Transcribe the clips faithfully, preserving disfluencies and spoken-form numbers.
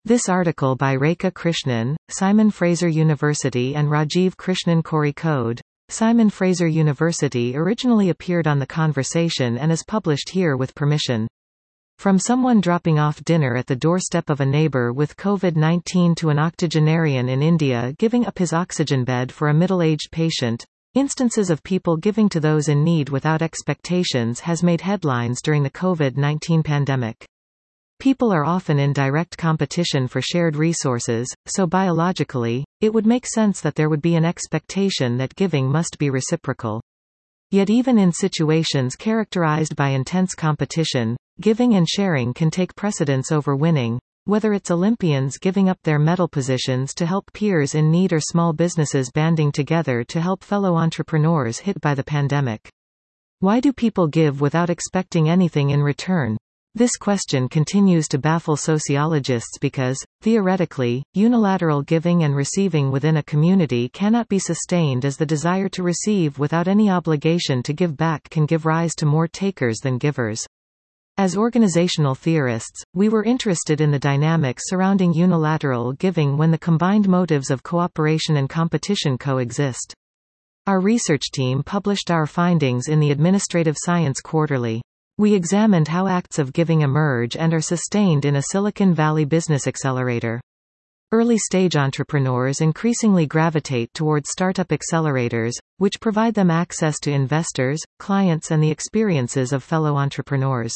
This article by Rekha Krishnan, Simon Fraser University and Rajiv Krishnan Corey Code. Simon Fraser University originally appeared on The Conversation and is published here with permission. From someone dropping off dinner at the doorstep of a neighbor with COVID nineteen to an octogenarian in India giving up his oxygen bed for a middle-aged patient, instances of people giving to those in need without expectations has made headlines during the COVID nineteen pandemic. People are often in direct competition for shared resources, so biologically, it would make sense that there would be an expectation that giving must be reciprocal. Yet even in situations characterized by intense competition, giving and sharing can take precedence over winning, whether it's Olympians giving up their medal positions to help peers in need or small businesses banding together to help fellow entrepreneurs hit by the pandemic. Why do people give without expecting anything in return? This question continues to baffle sociologists because, theoretically, unilateral giving and receiving within a community cannot be sustained as the desire to receive without any obligation to give back can give rise to more takers than givers. As organizational theorists, we were interested in the dynamics surrounding unilateral giving when the combined motives of cooperation and competition coexist. Our research team published our findings in the Administrative Science Quarterly. We examined how acts of giving emerge and are sustained in a Silicon Valley business accelerator. Early-stage entrepreneurs increasingly gravitate towards startup accelerators, which provide them access to investors, clients and the experiences of fellow entrepreneurs.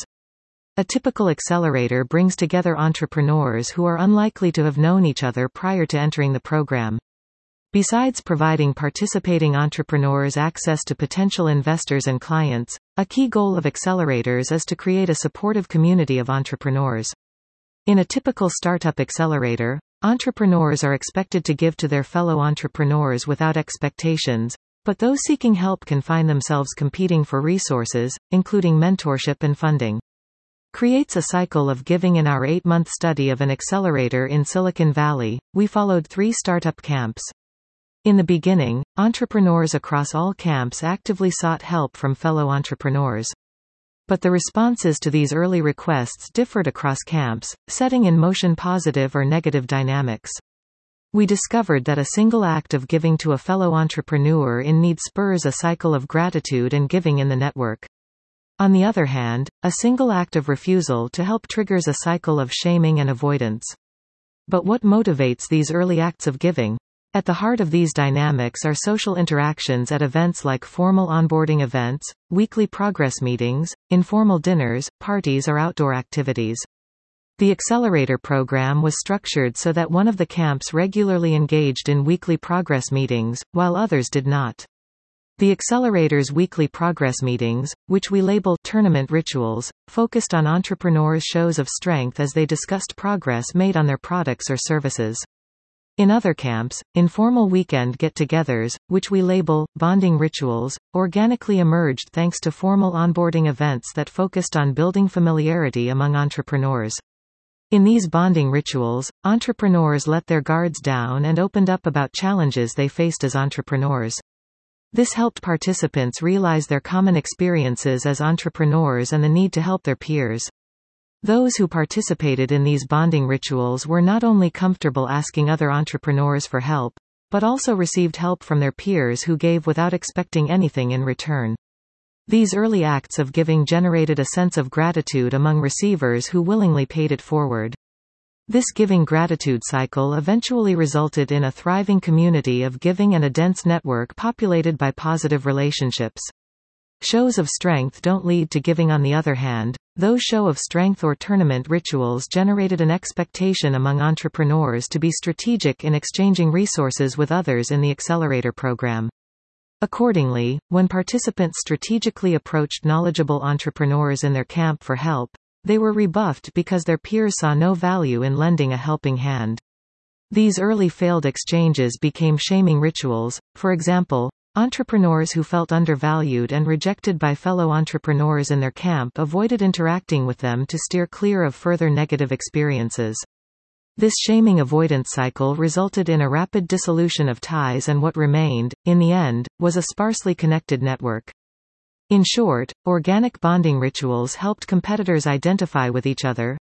A typical accelerator brings together entrepreneurs who are unlikely to have known each other prior to entering the program. Besides providing participating entrepreneurs access to potential investors and clients, a key goal of accelerators is to create a supportive community of entrepreneurs. In a typical startup accelerator, entrepreneurs are expected to give to their fellow entrepreneurs without expectations, but those seeking help can find themselves competing for resources, including mentorship and funding. Creates a cycle of giving. In our eight-month study of an accelerator in Silicon Valley, we followed three startup camps. In the beginning, entrepreneurs across all camps actively sought help from fellow entrepreneurs. But the responses to these early requests differed across camps, setting in motion positive or negative dynamics. We discovered that a single act of giving to a fellow entrepreneur in need spurs a cycle of gratitude and giving in the network. On the other hand, a single act of refusal to help triggers a cycle of shaming and avoidance. But what motivates these early acts of giving? At the heart of these dynamics are social interactions at events like formal onboarding events, weekly progress meetings, informal dinners, parties or outdoor activities. The accelerator program was structured so that one of the camps regularly engaged in weekly progress meetings, while others did not. The accelerator's weekly progress meetings, which we label tournament rituals, focused on entrepreneurs' shows of strength as they discussed progress made on their products or services. In other camps, informal weekend get-togethers, which we label bonding rituals, organically emerged thanks to formal onboarding events that focused on building familiarity among entrepreneurs. In these bonding rituals, entrepreneurs let their guards down and opened up about challenges they faced as entrepreneurs. This helped participants realize their common experiences as entrepreneurs and the need to help their peers. Those who participated in these bonding rituals were not only comfortable asking other entrepreneurs for help, but also received help from their peers who gave without expecting anything in return. These early acts of giving generated a sense of gratitude among receivers who willingly paid it forward. This giving gratitude cycle eventually resulted in a thriving community of giving and a dense network populated by positive relationships. Shows of strength don't lead to giving. On the other hand, those show of strength or tournament rituals generated an expectation among entrepreneurs to be strategic in exchanging resources with others in the accelerator program. Accordingly, when participants strategically approached knowledgeable entrepreneurs in their camp for help, they were rebuffed because their peers saw no value in lending a helping hand. These early failed exchanges became shaming rituals. For example, entrepreneurs who felt undervalued and rejected by fellow entrepreneurs in their camp avoided interacting with them to steer clear of further negative experiences. This shaming avoidance cycle resulted in a rapid dissolution of ties, and what remained, in the end, was a sparsely connected network. In short, organic bonding rituals helped competitors identify with each other,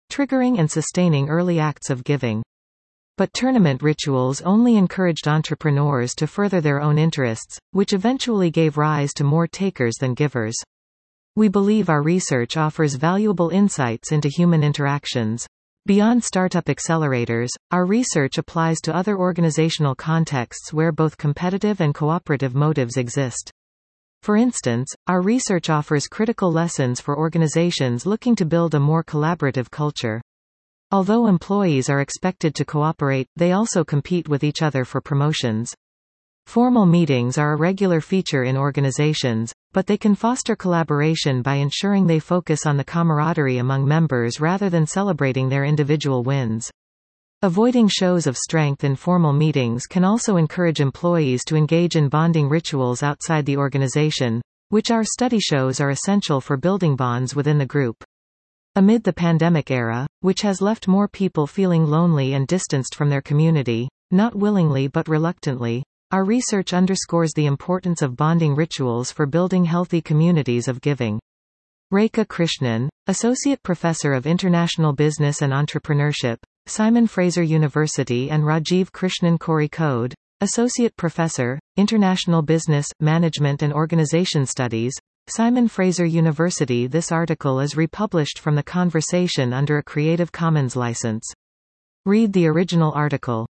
triggering and sustaining early acts of giving. But tournament rituals only encouraged entrepreneurs to further their own interests, which eventually gave rise to more takers than givers. We believe our research offers valuable insights into human interactions. Beyond startup accelerators, our research applies to other organizational contexts where both competitive and cooperative motives exist. For instance, our research offers critical lessons for organizations looking to build a more collaborative culture. Although employees are expected to cooperate, they also compete with each other for promotions. Formal meetings are a regular feature in organizations, but they can foster collaboration by ensuring they focus on the camaraderie among members rather than celebrating their individual wins. Avoiding shows of strength in formal meetings can also encourage employees to engage in bonding rituals outside the organization, which our study shows are essential for building bonds within the group. Amid the pandemic era, which has left more people feeling lonely and distanced from their community, not willingly but reluctantly, our research underscores the importance of bonding rituals for building healthy communities of giving. Rekha Krishnan, Associate Professor of International Business and Entrepreneurship, Simon Fraser University, and Rajiv Krishnan Cori Code, Associate Professor, International Business, Management and Organization Studies, Simon Fraser University. This article is republished from the conversation under a Creative Commons license. Read the original article.